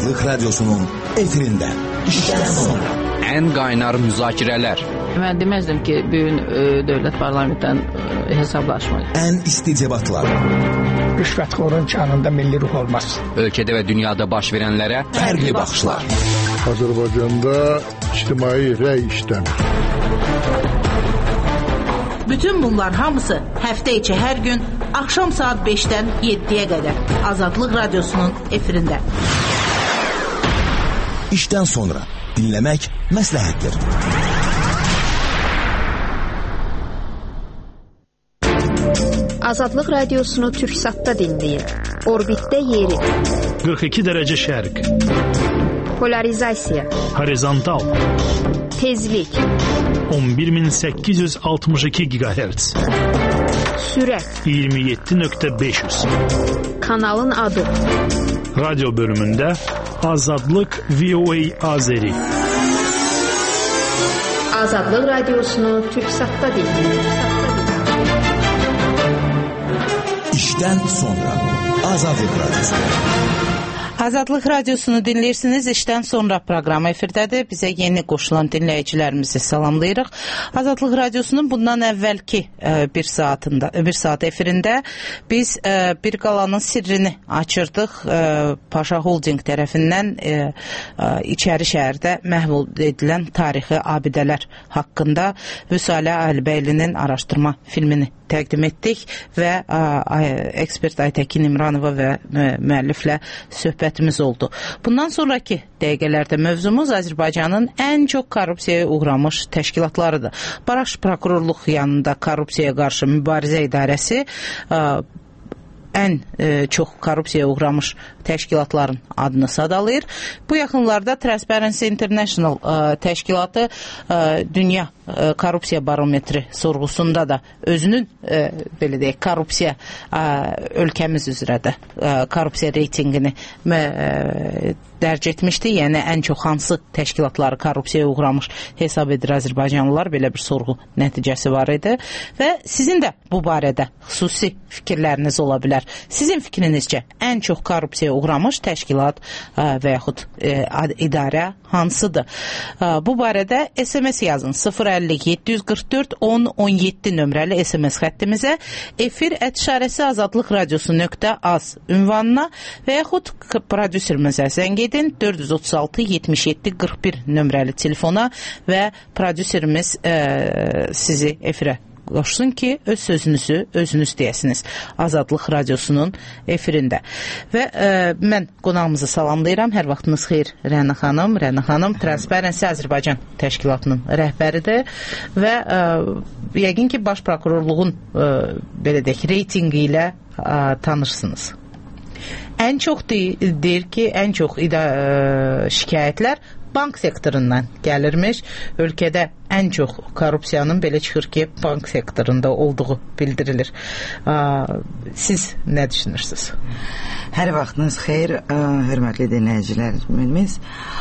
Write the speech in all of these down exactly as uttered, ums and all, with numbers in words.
Azadlık Radyosu'nun efirinde. İşten sonra. En qaynar müzakirələr. Mən deməzdim ki, bugün e, dövlət parlamentdən e, hesablaşmayı. En isticebatlar. Rüşvətxorun canında milli ruh olmaz. Ölkədə və dünyada baş verənlərə Fərqli baxışlar. Azərbaycanda ictimai rəy işləmir. Bütün bunlar hamısı həftə içi hər gün axşam saat beşdən yeddiyə qədər Azadlıq Radyosu'nun efirində. İşten sonra dinlemek məsləhətdir. Azadlıq Radiosunu Türksat'ta dinləyin. Orbitdə yeri. qırx iki dərəcə şərq. Polarizasiya. Horizontal. Tezlik. on bir min səkkiz yüz altmış iki gigahertz. Sürət. iyirmi yeddi nöqtə beş yüz. Kanalın adı. Radyo bölümündə Azadlıq V O A Azeri. Azadlıq Radiosunu Türksat'ta dinləyin. İşten sonra Azadlık Radyosu. Azadlıq Radiosunu dinləyirsiniz. İşdən sonra proqramı efirdədir. Bizə yeni qoşulan dinləyicilərimizi salamlayırıq. Azadlıq Radiosunun bundan əvvəlki e, bir saatında, bir saat efirində biz e, bir qalanın sirrini açırdıq. E, Paşa Holding tərəfindən e, e, içəri şəhərdə məhv edilən tarixi abidələr haqqında Vüsalə Əlibəylinin araşdırma filmini təqdim etdik və ə, ə, ekspert Aytəkin İmranova və müəlliflə söhbətimiz oldu. Bundan sonraki dəqiqələrdə mövzumuz Azərbaycanın ən çox korrupsiyaya uğramış təşkilatlarıdır. Baş Prokurorluq yanında Korrupsiyaya qarşı mübarizə idarəsi ə, ən e, çox korrupsiyaya uğramış təşkilatların adını sadalayır. Bu yaxınlarda Transparency International ə, təşkilatı ə, dünya ə, korrupsiya barometri sorğusunda da özünün ə, belə deyək, korrupsiya ə, ölkəmiz üzrə də ə, korrupsiya reytinqini ə, dərc etmişdi. Yəni ən çox hansı təşkilatları korrupsiyaya uğramış hesab edir Azərbaycanlılar, belə bir sorğu nəticəsi var idi və sizin də bu barədə xüsusi fikirləriniz ola bilər. Sizin fikrinizcə ən çox korrupsiyaya uğramış təşkilat ə, və yaxud ə, idarə hansıdır? Ə, bu barədə S M S yazın sıfır əlli yeddi yüz qırx dörd on on yeddi nömrəli S M S xəttimizə, efir ət işarəsi azadlıq radiosu nöqtə az ünvanına və yaxud prodüserimizə zəng edin dörd yüz otuz altı yetmiş yeddi qırx bir nömrəli telefona və prodüserimiz ə, sizi efirə qoşsun ki, öz sözünüzü özünüz deyəsiniz Azadlıq Radiosunun efirində. Və ə, mən qonağımızı salamlayıram. Hər vaxtınız xeyir Rəna xanım. Rəna xanım Transparency Azərbaycan təşkilatının rəhbəridir və ə, yəqin ki, Baş Prokurorluğun ə, belə deyək, reytinqi ilə ə, tanırsınız. Ən çox deyir ki, ən çox ida, ə, şikayətlər bank sektorundan gəlirmiş. Ölkədə ən çox korrupsiyanın belə çıxır ki, bank sektorunda olduğu bildirilir. Siz nə düşünürsünüz? Hər vaxtınız xeyir, hörmətli dinləyicilərimiz.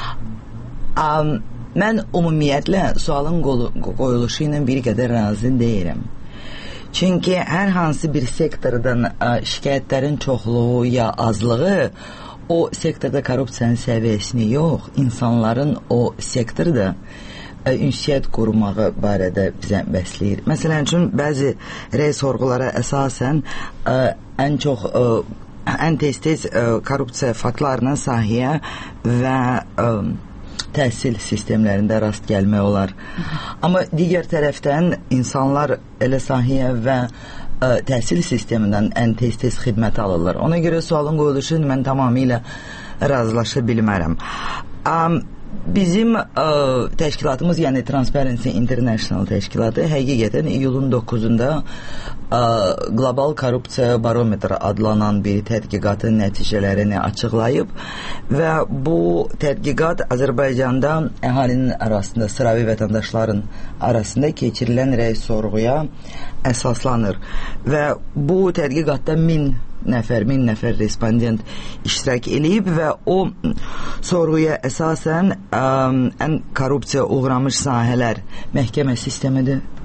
Mən ümumiyyətlə sualın qoyuluşu ilə bir qədər razı deyirəm. Çünki hər hansı bir sektordan şikayətlərin çoxluğu ya azlığı o sektorda korrupsiyanın səviyyəsini yox, insanların o sektorda ə, ünsiyyət qurmağı barədə bizə bəsləyir. Məsələn üçün, bəzi rey sorğulara əsasən ə, ən çox ə, ən tez-tez ə, korrupsiya faktlarına sahəyə və ə, təhsil sistemlərində rast gəlmək olar. Amma digər tərəfdən insanlar elə sahəyə və ə, təhsil sistemindən ən tez-tez xidmət alırlar. Ona görə sualın qoyuluşu mən tamamilə razılaşa bilmərəm. Um, Bizim ə, təşkilatımız, yəni Transparency International təşkilatı həqiqətən iyulun doqquzunda ə, Qlobal Korrupsiya Barometri adlanan bir tədqiqatın nəticələrini açıqlayıb və bu tədqiqat Azərbaycanda əhalinin arasında, sıravi vətəndaşların arasında keçirilən rəy sorğuya əsaslanır və bu tədqiqatda min nəfər, min nəfər respondent iştirak eləyib və o sorğuya əsasən ə, ən korrupsiya uğramış sahələr məhkəmə sistemidir,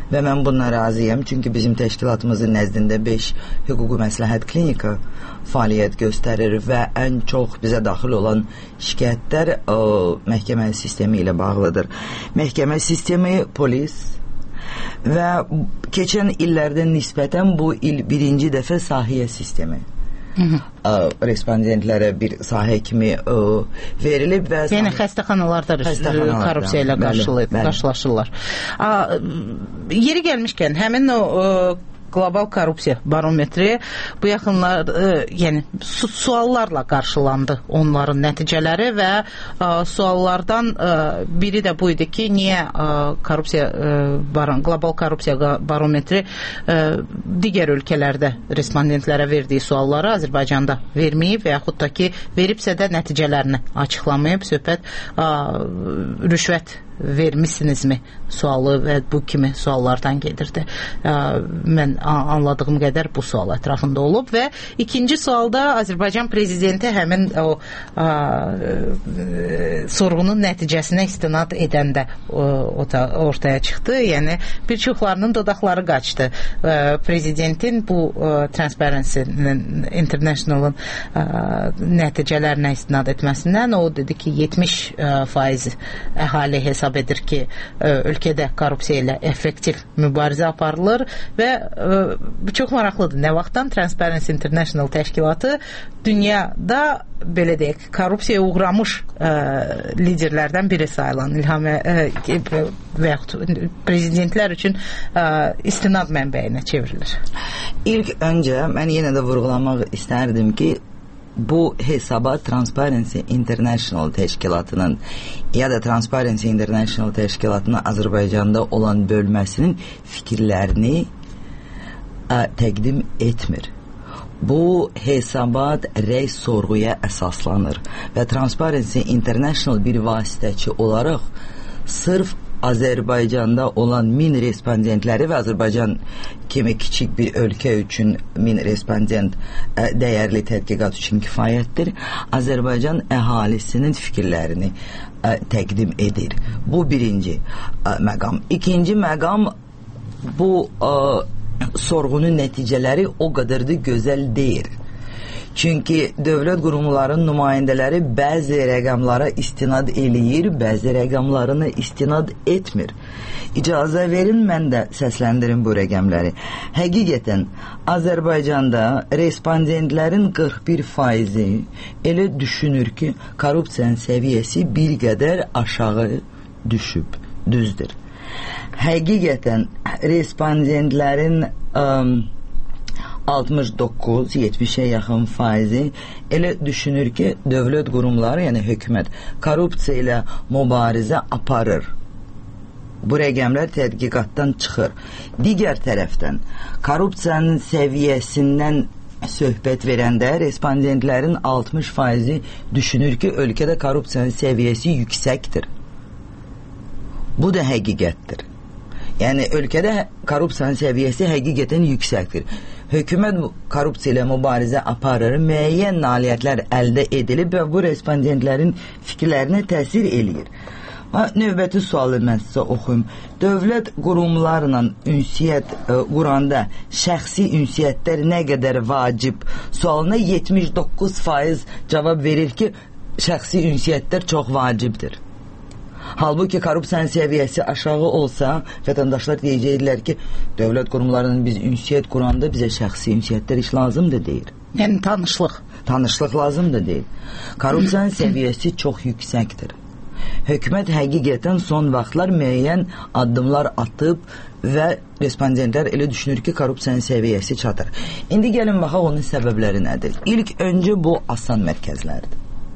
və mən bundan razıyam, çünki bizim təşkilatımızın nəzdində beş hüquqi məsləhət klinika fəaliyyət göstərir və ən çox bizə daxil olan şikayətlər ə, məhkəmə sistemi ilə bağlıdır. Məhkəmə sistemi, polis və keçən illərdən nisbətən bu il birinci dəfə sahiyyə sistemi ə, respondentlərə bir sahə kimi ə, verilib və yəni xəstəxanalarda korrupsiya ilə qarşılaşırlar. A, yeri gəlmişkən həmin o ə, qlobal korrupsiya barometri bu yaxınlar ə, yəni su suallarla qarşılandı onların nəticələri və ə, suallardan ə, biri də bu idi ki, niyə ə, korrupsiya ə, baron, qlobal korrupsiya barometri ə, digər ölkələrdə respondentlərə verdiyi sualları Azərbaycanda verməyib və yaxud da ki, veribsə də nəticələrini açıqlamayıb. Söhbət ə, rüşvət vermisinizmi sualı və bu kimi suallardan gedirdi. Ə, mən anladığım qədər bu sual ətrafında olub və ikinci sualda Azərbaycan prezidenti həmin o ə, ə, sorğunun nəticəsinə istinad edəndə o, o da ortaya çıxdı. Yəni bir çoxlarının dodaqları qaçdı. Ə, prezidentin bu ə, Transparency International-ın ə, nəticələrinə istinad etməsindən o dedi ki, yetmiş faiz əhali hesab edir ki, ölkədə korrupsiya ilə effektiv mübarizə aparılır və bu çox maraqlıdır. Nə vaxtdan Transparency International təşkilatı dünyada belə deyək, korrupsiyaya uğramış ə, liderlərdən biri sayılan İlham ə, və yaxud prezidentlər üçün ə, istinad mənbəyinə çevrilir. İlk öncə mən yenə də vurğulamaq istərdim ki, bu hesabat Transparency International təşkilatının ya da Transparency International təşkilatının Azərbaycanda olan bölməsinin fikirlərini ə, təqdim etmir. Bu hesabat rəy sorğuya əsaslanır və Transparency International bir vasitəçi olaraq sırf Azərbaycanda olan min respondentləri və Azərbaycan kimi kiçik bir ölkə üçün min respondent ə, dəyərli tədqiqat üçün kifayətdir. Azərbaycan əhalisinin fikirlərini ə, təqdim edir. Bu birinci ə, məqam. İkinci məqam, bu ə, sorğunun nəticələri o qədər də gözəl deyil. Çünki dövlət qurumlarının nümayəndələri bəzi rəqəmlara istinad eləyir, bəzi rəqəmlarına istinad etmir. İcazə verin, mən də səsləndirim bu rəqəmləri. Həqiqətən, Azərbaycanda respondentlərin qırx bir faizi elə düşünür ki, korrupsiyanın səviyyəsi bir qədər aşağı düşüb, düzdür. Həqiqətən, respondentlərin ım, altmış doqquz yetmişə yaxın faizi elə düşünür ki, dövlət qurumları, yəni hökumət, korrupsiya ilə mübarizə aparır. Bu rəqəmlər tədqiqatdan çıxır. Digər tərəfdən, korrupsiyanın səviyyəsindən söhbət verəndə respondentlərin altmış faizi düşünür ki, ölkədə korrupsiyanın səviyyəsi yüksəkdir. Bu da həqiqətdir. Yəni, ölkədə korrupsiyanın səviyyəsi həqiqətən yüksəkdir. Hökumət korrupsiya ilə mübarizə aparır, müəyyən nailiyyətlər əldə edilib və bu respondentlərin fikirlərinə təsir eləyir. Növbəti sualı mən sizə oxuyum. Dövlət qurumlarla ünsiyyət ə, quranda şəxsi ünsiyyətlər nə qədər vacib sualına yetmiş doqquz faiz cavab verir ki, şəxsi ünsiyyətlər çox vacibdir. Halbuki korrupsiyanın səviyyəsi aşağı olsa, vətəndaşlar deyəcəklər ki, dövlət qurumlarının biz ünsiyyət quranda bizə şəxsi ünsiyyətlər iş lazımdır deyir. Yəni tanışlıq. Tanışlıq lazımdır deyir. Korrupsiyanın səviyyəsi çox yüksəkdir. Hökumət həqiqətən son vaxtlar müəyyən addımlar atıb və respondentlər elə düşünür ki, korrupsiyanın səviyyəsi çatır. İndi gəlin baxaq onun səbəbləri nədir? İlk öncə bu asan mərkəzlərdir.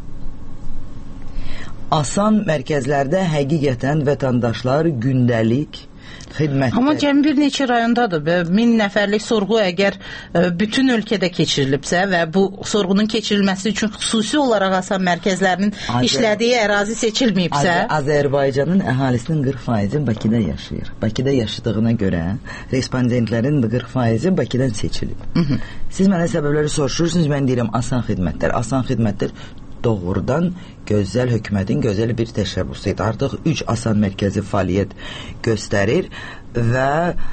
Asan mərkəzlərdə həqiqətən vətəndaşlar gündəlik xidmətdə. Amma cəmi bir neçə rayondadır və min nəfərlik sorğu əgər ə, bütün ölkədə keçirilibsə və bu sorğunun keçirilməsi üçün xüsusi olaraq asan mərkəzlərinin Azər... işlədiyi ərazi seçilməyibsə. Az Azərbaycanın əhalisinin qırx faizi Bakıda yaşayır. Bakıda yaşadığına görə respondentlərin qırx faizi Bakıdan seçilib. Hı -hı. Siz mənə səbəbləri soruşursunuz, mən deyirəm asan xidmətlər. Asan xidmətlər doğrudan gözəl hökumətin gözəl bir təşəbbüsü idi. Artıq üç asan mərkəzi fəaliyyət göstərir və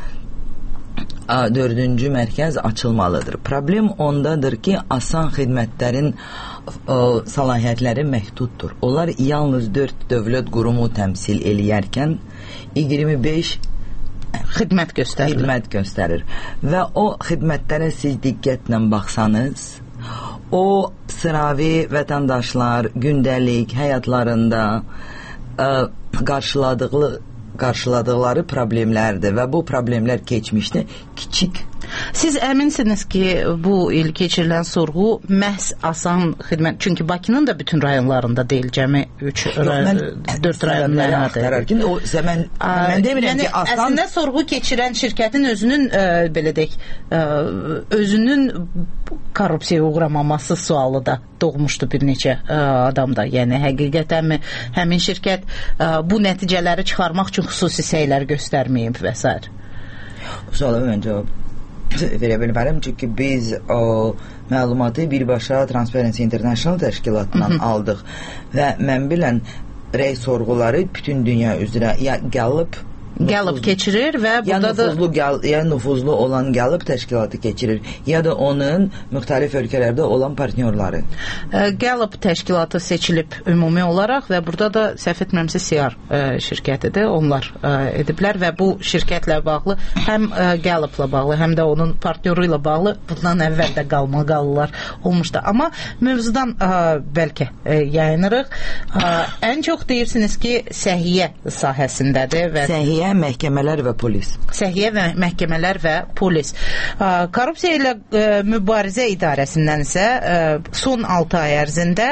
dördüncü mərkəz açılmalıdır. Problem ondadır ki, asan xidmətlərin o, səlahiyyətləri məhduddur. Onlar yalnız dörd dövlət qurumu təmsil eləyərkən iyirmi beş xidmət göstərir. Xidmət göstərir. Və o xidmətlərə siz diqqətlə baxsanız, o sıravi vətəndaşlar gündəlik həyatlarında ə, qarşıladığı qarşıladıqları problemlərdir və bu problemlər keçmişdə kiçik. Siz əminsiniz ki, bu il keçirilən sorğu məhz asan xidmət, çünki Bakının da bütün rayonlarında deyil, cəmi üç dörd rayonlara axtararkən o mən mən demirəm ki, asan əslində sorğu keçirən şirkətin özünün ə, belə deyək, ə, özünün korrupsiyaya uğramaması sualı da doğmuşdu bir neçə ə, adamda. Yəni həqiqətənmi həmin şirkət ə, bu nəticələri çıxarmaq üçün xüsusi səylər göstərməyib və s. Suala mən cavab verə bilmərəm, çünki biz o məlumatı birbaşa Transparency International təşkilatından aldıq və mən bilən rəy sorğuları bütün dünya üzrə ya gəlib Gəlib keçirir və ya burada nüfuzlu, da gəl, ya nüfuzlu olan gəlib təşkilatı keçirir, ya da onun müxtəlif ölkələrdə olan partnyorları. Gəlib təşkilatı seçilib ümumi olaraq və burada da səhv etmirəmsə C R şirkətidir, onlar ediblər və bu şirkətlə bağlı həm Gəliblə bağlı, həm də onun partnyoru ilə bağlı bundan əvvəl də qalmalılar olmuşdu. Amma mövzudan bəlkə yayınırıq. Ən çox deyirsiniz ki, səhiyyə sahəsindədir və səhiyyə, məhkəmələr və polis. Səhiyyə və məhkəmələr və polis. Korrupsiya ilə mübarizə idarəsindən isə son altı ay ərzində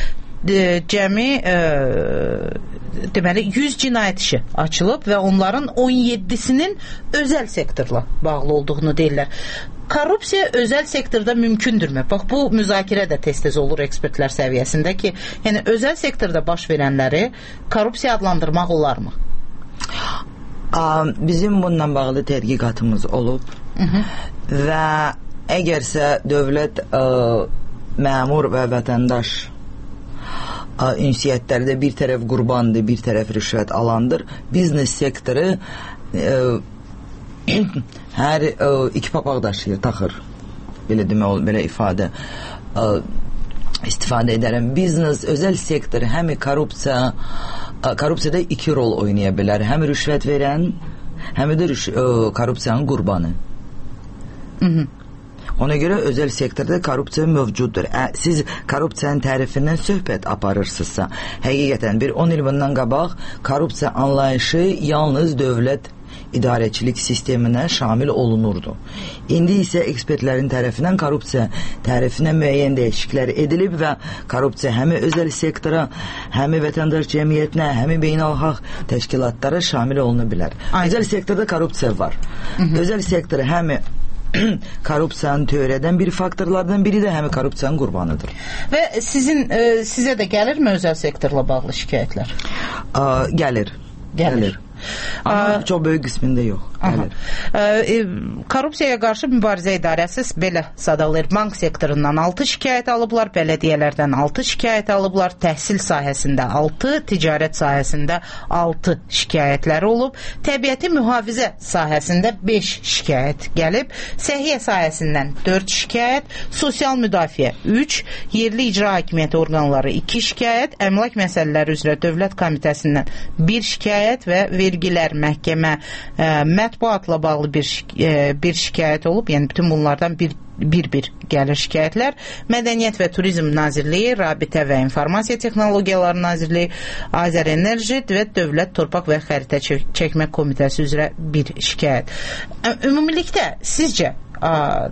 cəmi deməli yüz cinayət işi açılıb və onların on yeddisinin özəl sektorla bağlı olduğunu deyirlər. Korrupsiya özəl sektorda mümkündürmü? Bax, bu müzakirə də tez-tez olur ekspertlər səviyyəsində ki, yəni özəl sektorda baş verənləri korrupsiya adlandırmaq olarmı? Bizim bununla bağlı tədqiqatımız olub. Hı -hı. Və əgərsə dövlət ə, məmur və vətəndaş ə, ünsiyyətlərdə bir tərəf qurbandır, bir tərəf rüşvət alandır, biznes sektoru ə, hər ə, iki papaq daşıyır, taxır. Belə demək olur, belə ifadə ə, istifadə edərəm. Biznes, özəl sektor həm korrupsiya korrupsiyada iki rol oynaya bilər. Həm rüşvət verən, həm də rüş, ə, korrupsiyanın qurbanı. Hı -hı. Ona görə özəl sektorda korrupsiya mövcuddur. Ə, siz korrupsiyanın tərifindən söhbət aparırsınızsa, həqiqətən bir on il bundan qabaq korrupsiya anlayışı yalnız dövlət idarəçilik sisteminə şamil olunurdu. İndi isə ekspertlərin tərəfindən korrupsiya tərifinə müəyyən dəyişikliklər edilib və korrupsiya həm özəl sektora, həm vətəndaş cəmiyyətinə, həm beynəlxalq təşkilatlara şamil oluna bilər. Aynen. Özəl sektorda korrupsiya var. Hı -hı. Özəl sektor həm korrupsiyanı törədən bir faktorlardan biri də həm korrupsiyanın qurbanıdır. Və sizin e, sizə də gəlirmi özəl sektorla bağlı şikayətlər? A, gəlir. Gəlir. Gəlir. Amma çox böyük qismində yox. E, korrupsiyaya qarşı mübarizə idarəsi belə sadalayır. Bank sektorundan altı şikayət alıblar, bələdiyyələrdən altı şikayət alıblar, təhsil sahəsində altı, ticarət sahəsində altı şikayətləri olub, təbiəti mühafizə sahəsində beş şikayət gəlib, səhiyyə sahəsindən dörd şikayət, sosial müdafiə üç, yerli icra hakimiyyəti orqanları iki şikayət, əmlak məsələləri üzrə Dövlət Komitəsindən bir şikayət və vergilər məhkəmə ə, mətbuatla bağlı bir, ə, bir şikayət olub. Yəni bütün bunlardan bir bir-bir gəlir şikayətlər. Mədəniyyət və Turizm Nazirliyi, Rabitə və İnformasiya Texnologiyaları Nazirliyi, Azərenerji və Dövlət Torpaq və Xəritə Çəkmə Komitəsi üzrə bir şikayət. Ümumilikdə sizcə ə,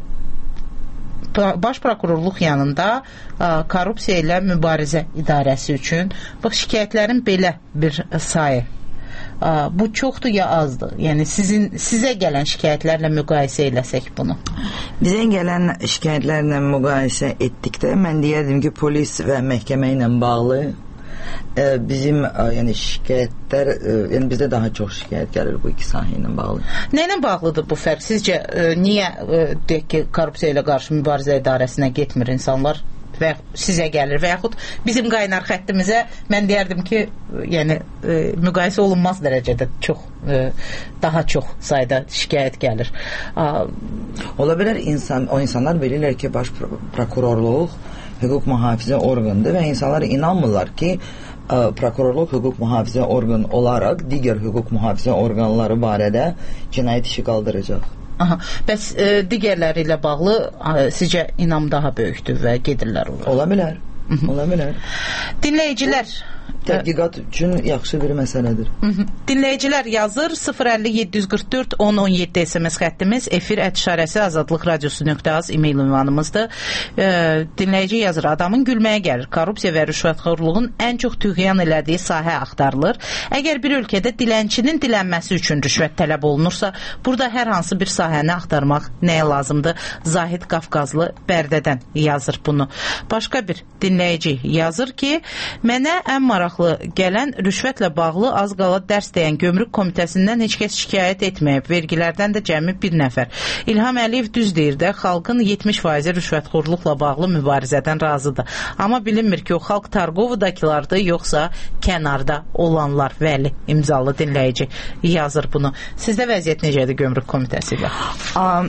Baş prokurorluq yanında ə, korrupsiya ilə mübarizə idarəsi üçün bax şikayətlərin belə bir sayı bu çoxdur ya azdır? Yəni sizin sizə gələn şikayətlərlə müqayisə eləsək bunu. Bizə gələn şikayətlərlə müqayisə etdikdə mən deyərdim ki, polis və məhkəmə ilə bağlı e, bizim e, yəni şikayətlər, e, yəni bizdə daha çox şikayət gəlir bu iki sahə ilə bağlı. Nə ilə bağlıdır bu fərq? Sizcə e, niyə e, deyək ki, korrupsiya ilə qarşı mübarizə idarəsinə getmir insanlar və sizə gəlir və yaxud bizim qaynar xəttimizə mən deyərdim ki, yəni e, müqayisə olunmaz dərəcədə çox e, daha çox sayda şikayət gəlir. A, Ola bilər insan, o insanlar bilirlər ki, baş prokurorluq hüquq mühafizə orqanıdır və insanlar inanmırlar ki, prokurorluq hüquq mühafizə orqanı olaraq digər hüquq mühafizə orqanları barədə cinayət işi qaldıracaq. Aha, bəs e, digərləri ilə bağlı e, sizcə inam daha böyükdür və gedirlər ora? Ola bilər. Ola bilər. Dinləyicilər tədqiqat üçün yaxşı bir məsələdir. Hı -hı. Dinləyicilər yazır sıfır əlli yeddi yüz qırx dörd on on yeddi S M S xəttimiz, efir ət işarəsi azadlıq radiosu nöqtə az e-mail ünvanımızdır. E, dinləyici yazır, adamın gülməyə gəlir. Korrupsiya və rüşvətxorluğun ən çox tüğyan elədiyi sahə axtarılır. Əgər bir ölkədə dilənçinin dilənməsi üçün rüşvət tələb olunursa, burada hər hansı bir sahəni axtarmaq nəyə lazımdır? Zahid Qafqazlı Bərdədən yazır bunu. Başqa bir dinləyici yazır ki, mənə ən maraqlı gələn rüşvətlə bağlı az qala dərs deyən gömrük komitəsindən heç kəs şikayət etməyib. Vergilərdən də cəmi bir nəfər. İlham Əliyev düz deyir də, xalqın yetmiş faizi rüşvətxorluqla bağlı mübarizədən razıdır. Amma bilinmir ki, o xalq Targovudakılardır, yoxsa kənarda olanlar. Vəli imzalı dinləyici yazır bunu. Sizdə vəziyyət necədir gömrük komitəsi ilə? Um,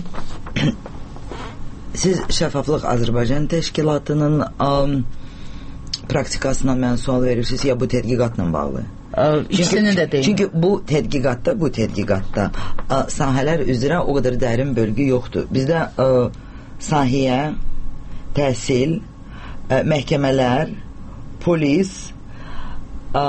siz Şəffaflıq Azərbaycan Təşkilatının um, praktikasına mən sual verirsiniz ya bu tədqiqatla bağlı? İkisini də deyim. Çünki bu tədqiqatda, bu tədqiqatda ə, sahələr üzrə o qədər dərin bölgü yoxdur. Bizdə ə, sahiyyə, təhsil, ə, məhkəmələr, polis, ə,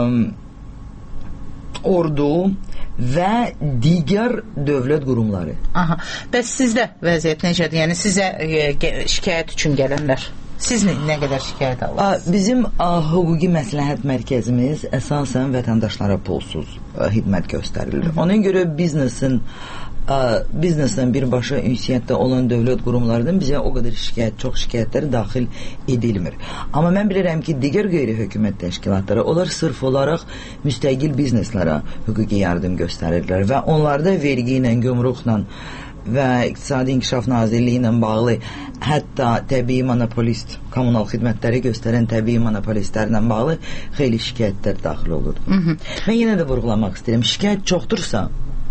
ordu və digər dövlət qurumları. Aha. Bəs sizdə vəziyyət necədir? Yəni sizə e, şikayət üçün gələnlər? Siz nə, nə qədər şikayət alırsınız? Bizim a, hüquqi məsləhət mərkəzimiz əsasən vətəndaşlara pulsuz a, xidmət göstərilir. Hı -hı. Ona görə biznesin a, biznesdən birbaşa ünsiyyətdə olan dövlət qurumlarından bizə o qədər şikayət, çox şikayətlər daxil edilmir. Amma mən bilirəm ki, digər qeyri-hökumət təşkilatları, onlar sırf olaraq müstəqil bizneslərə hüquqi yardım göstərirlər və onlarda vergi ilə, gömrüklə və İqtisadi İnkişaf Nazirliyi ilə bağlı, hətta təbii monopolist, kommunal xidmətləri göstərən təbii monopolistlərlə bağlı xeyli şikayətlər daxil olur. Hı -hı. Mən yenə də vurğulamaq istəyirəm, şikayət çoxdursa,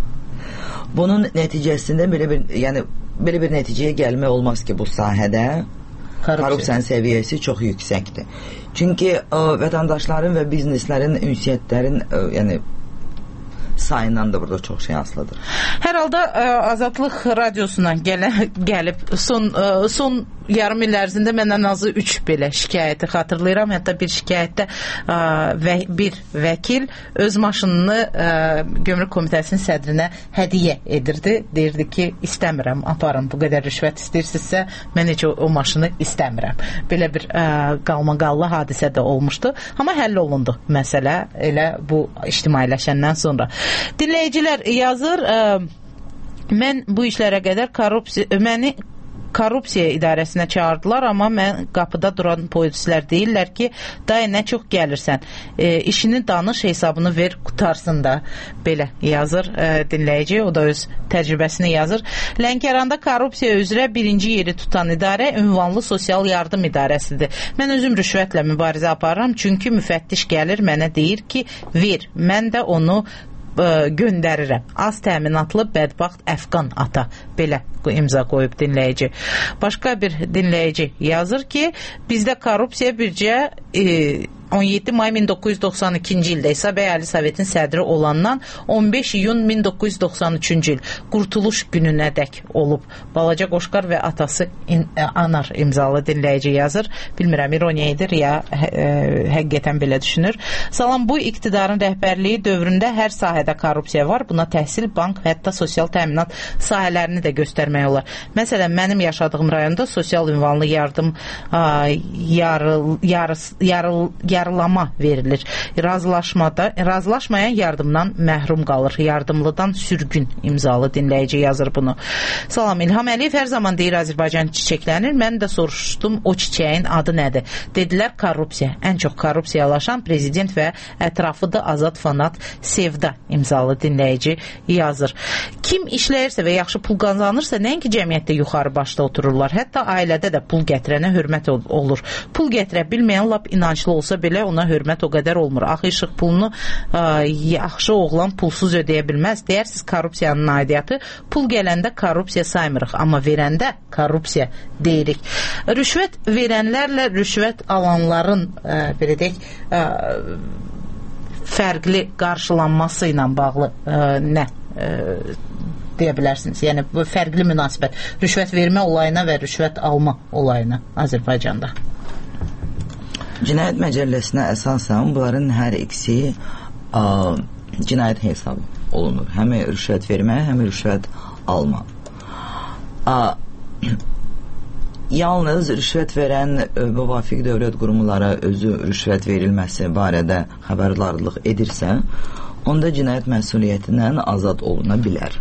bunun nəticəsində belə bir, yəni belə bir nəticəyə gəlmək olmaz ki, bu sahədə korrupsiyanın səviyyəsi çox yüksəkdir. Çünki ə, vətəndaşların və bizneslərin, ünsiyyətlərin, ə, yəni sayından da burada çox şey asılıdır. Hər halda ə, Azadlıq radiosuna gələ, gəlib son ə, son yarım il ərzində mən ən azı üç belə şikayəti xatırlayıram. Hətta bir şikayətdə ə, və bir vəkil öz maşınını ə, gömrük komitəsinin sədrinə hədiyyə edirdi. Deyirdi ki, istəmirəm, aparın, bu qədər rüşvət istəyirsinizsə, mən heç o, o maşını istəmirəm. Belə bir ə, qalmaqallı hadisə də olmuşdu. Amma həll olundu məsələ elə bu ictimailəşəndən sonra. Dinləyicilər yazır, ə, mən bu işlərə qədər korrupsiya, məni korrupsiya idarəsinə çağırdılar, amma mən qapıda duran polislər deyirlər ki, dayı nə çox gəlirsən, e, işini danış, hesabını ver, qutarsın da, belə yazır e, dinləyici, o da öz təcrübəsini yazır. Lənkəranda korrupsiya üzrə birinci yeri tutan idarə ünvanlı sosial yardım idarəsidir. Mən özüm rüşvətlə mübarizə aparıram, çünki müfəttiş gəlir, mənə deyir ki, ver, mən də onu göndərirəm. Az təminatlı bədbaxt Əfqan ata, belə imza qoyub dinləyici. Başqa bir dinləyici yazır ki, bizdə korrupsiya bircə e, on yeddi may min doqquz yüz doxsan ikinci ildə İsa bəy Ali Sovetin sədri olandan on beş iyun min doqquz yüz doxsan üçüncü il Qurtuluş gününədək olub. Balaca Qoşqar və atası in, Anar imzalı dinləyici yazır. Bilmirəm, ironiya edir ya ə, həqiqətən belə düşünür. Salam, bu iqtidarın rəhbərliyi dövründə hər sahədə korrupsiya var. Buna təhsil, bank və hətta sosial təminat sahələrini də göstərmək olar. Məsələn, mənim yaşadığım rayonda sosial ünvanlı yardım ə, yarı, yarı, yarı, yarı yarılama verilir. Razılaşmada, razılaşmayan yardımdan məhrum qalır. Yardımlıdan sürgün imzalı dinləyici yazır bunu. Salam, İlham Əliyev hər zaman deyir Azərbaycan çiçəklənir. Mən də soruşdum, o çiçəyin adı nədir? Dedilər korrupsiya. Ən çox korrupsiyalaşan prezident və ətrafıda azad fanat Sevda imzalı dinləyici yazır. Kim işləyirsə və yaxşı pul qazanırsa, nəinki cəmiyyətdə yuxarı başda otururlar. Hətta ailədə də pul gətirənə hörmət olur. Pul gətirə bilməyən lap inanclı olsa belə ona hörmət o qədər olmur. Axı işıq pulunu ə, yaxşı oğlan pulsuz ödəyə bilməz. Deyərsiniz korrupsiyanın aidiyyatı. Pul gələndə korrupsiya saymırıq, amma verəndə korrupsiya deyirik. Rüşvət verənlərlə rüşvət alanların ə, belə deyək, ə, fərqli qarşılanması ilə bağlı ə, nə ə, deyə bilərsiniz? Yəni, bu fərqli münasibət. Rüşvət vermə olayına və rüşvət alma olayına Azərbaycanda. Cinayət Məcəlləsinə əsasən bunların hər ikisi ə, cinayət hesab olunur. Həm rüşvət vermə, həm rüşvət alma. Ə, yalnız rüşvət verən müvafiq dövlət qurumlara özü rüşvət verilməsi barədə xəbərdarlıq edirsə, onda cinayət məsuliyyətindən azad oluna bilər.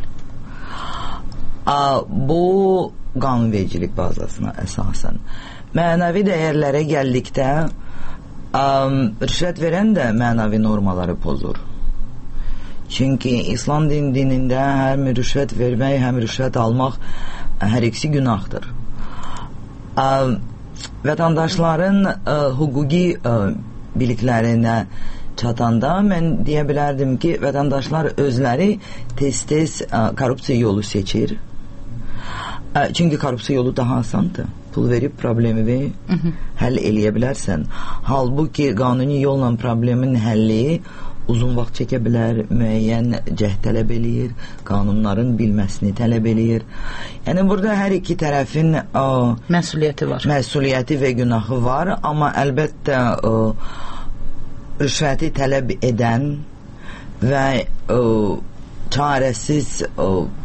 A, bu qanunvericilik bazasına əsasən. Mənəvi dəyərlərə gəldikdə a, rüşvət verən də mənəvi normaları pozur. Çünki İslam din dinində həm rüşvət vermək, həm rüşvət almaq hər ikisi günahdır. A, vətəndaşların a, hüquqi a, biliklərinə çatanda mən deyə bilərdim ki, vətəndaşlar özləri tez-tez korrupsiya yolu seçir. Çünki korrupsiya yolu daha asandır. Pul verib problemi və həll eləyə bilərsən. Halbuki qanuni yolla problemin həlli uzun vaxt çəkə bilər, müəyyən cəhd tələb eləyir, qanunların bilməsini tələb eləyir. Yəni burada hər iki tərəfin ə, məsuliyyəti var. Məsuliyyəti və günahı var, amma əlbəttə ə, rüşvəti tələb edən və ə, çarəsiz ə,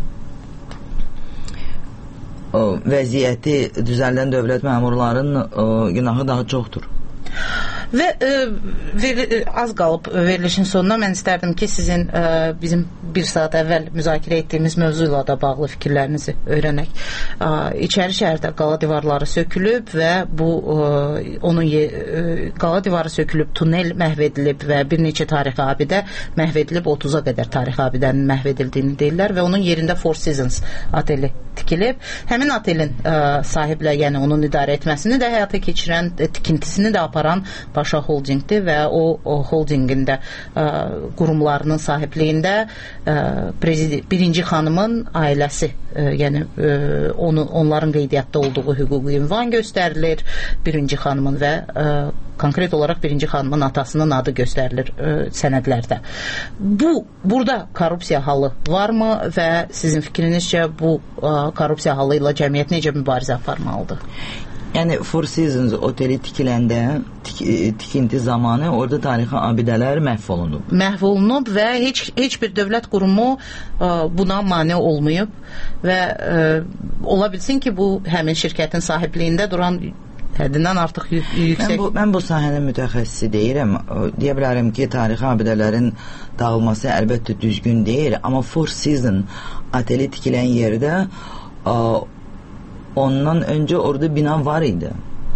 ə, vəziyyəti düzəldən dövlət məmurların ə, günahı daha çoxdur. Və e, ver, az qalıb verilişin sonuna mən istərdim ki, sizin e, bizim bir saat əvvəl müzakirə etdiyimiz mövzu ilə də bağlı fikirlərinizi öyrənək. E, İçəri şəhərdə qala divarları sökülüb və bu e, onun e, qala divarı sökülüb, tunel məhv edilib və bir neçə tarixi abidə məhv edilib, otuza qədər tarixi abidənin məhv edildiyini deyirlər və onun yerində Four Seasons oteli tikilib. Həmin otelin e, sahiblə, yəni onun idarə etməsini də həyata keçirən, e, tikintisini də aparan Paşa Holdingdir və o, o holdingin də ə, qurumlarının sahibliyində ə, prezident, birinci xanımın ailəsi, ə, yəni ə, onu, onların qeydiyyatda olduğu hüquqi ünvan göstərilir birinci xanımın və ə, konkret olaraq birinci xanımın atasının adı göstərilir ə, sənədlərdə. Bu, burada korrupsiya halı varmı və sizin fikrinizcə bu ə, korrupsiya halı ilə cəmiyyət necə mübarizə aparmalıdır? Yəni Four Seasons oteli tikiləndə, tik, tikinti zamanı orada tarixi abidələr məhv olunub. Məhv olunub və heç, heç bir dövlət qurumu ə, buna mane olmayıb və ə, ola bilsin ki, bu həmin şirkətin sahibliyində duran həddindən artıq yüksək. Mən bu, mən bu sahənin mütəxəssisi deyirəm. Deyə bilərəm ki, tarixi abidələrin dağılması əlbəttə düzgün deyil, amma Four Seasons oteli tikilən yerdə ə, ondan öncə orada bina var idi.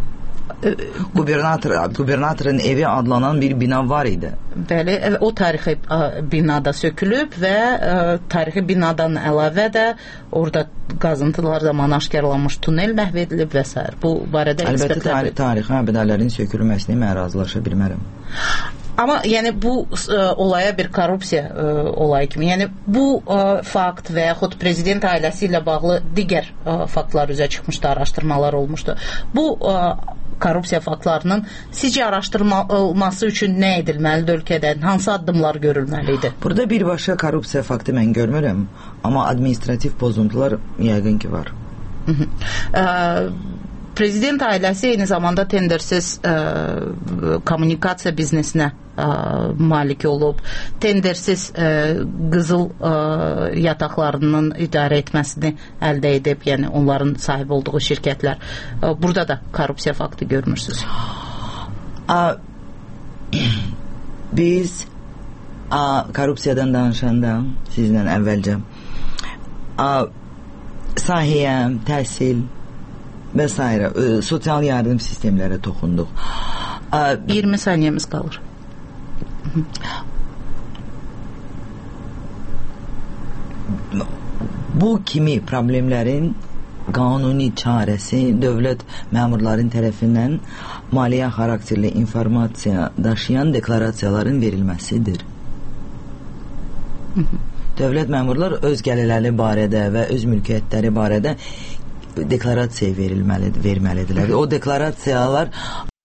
Gubernator, gubernatorun evi adlanan bir bina var idi. Bəli, o tarixi binada sökülüb və tarixi binadan əlavə də orada qazıntılar zamanı aşkarlanmış tunel məhv edilib və s. Bu barədə əlbəttə tar tarixi abidələrin sökülməsini mən razılaşa bilmərəm. Amma yəni bu ə, olaya bir korrupsiya ə, olayı kimi, yəni bu ə, fakt və yaxud prezident ailəsi ilə bağlı digər ə, faktlar üzə çıxmışdı, araşdırmalar olmuşdu. Bu ə, korrupsiya faktlarının sizcə araşdırılması üçün nə edilməlidir ölkədə? Hansı addımlar görülməlidir? Burada birbaşa korrupsiya faktı mən görmürəm, amma administrativ pozuntular yəqin ki var. Hı -hı. Ə, Prezident ailəsi eyni zamanda tendersiz ə, kommunikasiya biznesinə ə, malik olub. Tendersiz ə, qızıl ə, yataqlarının idarə etməsini əldə edib, yəni onların sahib olduğu şirkətlər. Ə, burada da korrupsiya faktı görmürsünüz. A, biz a, korrupsiyadan danışanda sizlə əvvəlcə a, sahiyyə, təhsil və s. E, sosial yardım sistemlərə toxunduq. A, iyirmi saniyəmiz qalır. Bu kimi problemlərin qanuni çarəsi dövlət məmurların tərəfindən maliyyə xarakterli informasiya daşıyan deklarasiyaların verilməsidir. Dövlət məmurlar öz gəlirləri barədə və öz mülkiyyətləri barədə deklarasiya verilməlidir, verməlidirlər. O deklarasiyalar